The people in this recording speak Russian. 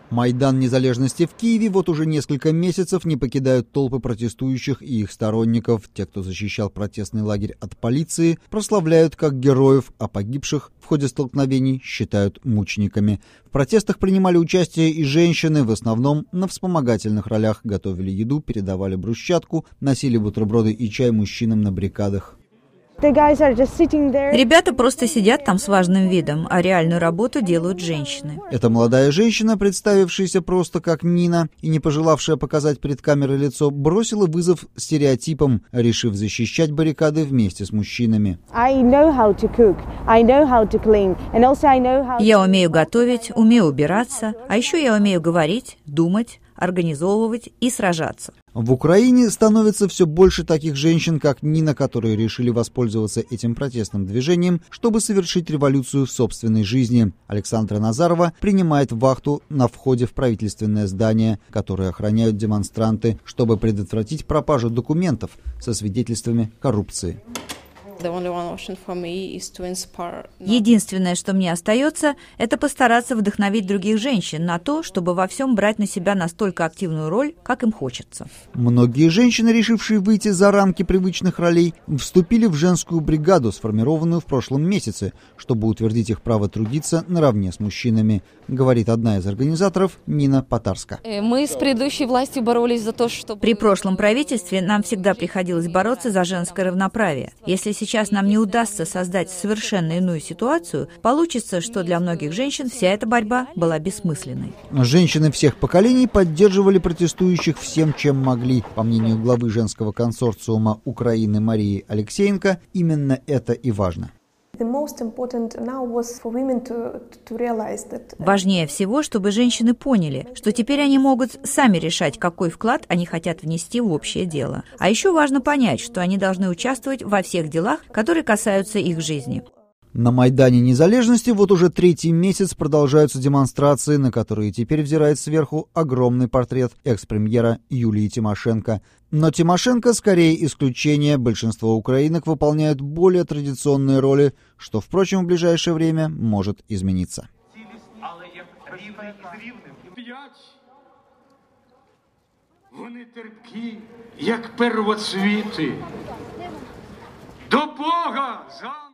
Майдан Незалежности в Киеве вот уже несколько месяцев не покидают толпы протестующих и их сторонников. Те, кто защищал протестный лагерь от полиции, прославляют как героев, а погибших в ходе столкновений считают мучениками. В протестах принимали участие и женщины, в основном на вспомогательных ролях, готовили еду, передавали брусчатку, носили бутерброды и чай мужчинам на баррикадах. Ребята просто сидят там с важным видом, а реальную работу делают женщины. Эта молодая женщина, представившаяся просто как Нина и не пожелавшая показать перед камерой лицо, бросила вызов стереотипам, решив защищать баррикады вместе с мужчинами. Я умею готовить, умею убираться, а еще я умею говорить, думать, организовывать и сражаться. В Украине становится все больше таких женщин, как Нина, которые решили воспользоваться этим протестным движением, чтобы совершить революцию в собственной жизни. Александра Назарова принимает вахту на входе в правительственное здание, которое охраняют демонстранты, чтобы предотвратить пропажу документов со свидетельствами коррупции. Единственное, что мне остается, это постараться вдохновить других женщин на то, чтобы во всем брать на себя настолько активную роль, как им хочется. Многие женщины, решившие выйти за рамки привычных ролей, вступили в женскую бригаду, сформированную в прошлом месяце, чтобы утвердить их право трудиться наравне с мужчинами, говорит одна из организаторов Нина Потарска. Мы с предыдущей властью боролись за то, что... При прошлом правительстве нам всегда приходилось бороться за женское равноправие. Если сейчас нам не удастся создать совершенно иную ситуацию, получится, что для многих женщин вся эта борьба была бессмысленной. Женщины всех поколений поддерживали протестующих всем, чем могли. По мнению главы женского консорциума Украины Марии Алексеенко, именно это и важно. Важнее всего, чтобы женщины поняли, что теперь они могут сами решать, какой вклад они хотят внести в общее дело. А еще важно понять, что они должны участвовать во всех делах, которые касаются их жизни. На Майдане Незалежности вот уже третий месяц продолжаются демонстрации, на которые теперь взирает сверху огромный портрет экс-премьера Юлии Тимошенко. Но Тимошенко скорее исключение. Большинство украинок выполняют более традиционные роли, что, впрочем, в ближайшее время может измениться. Вони терпкі, як первоцвіти. До Бога!